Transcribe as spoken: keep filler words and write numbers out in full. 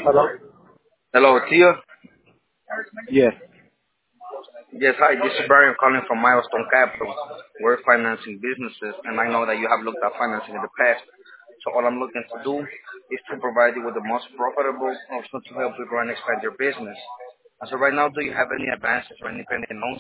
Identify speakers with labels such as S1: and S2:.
S1: Hello?
S2: Hello, Tia.
S1: Yes.
S2: Yes, hi. This is Brian calling from Milestone Capital. We're financing businesses, and I know that you have looked at financing in the past. So all I'm looking to do is to provide you with the most profitable option to help you grow and expand your business. As of right now, do you have any advances or any pending loans?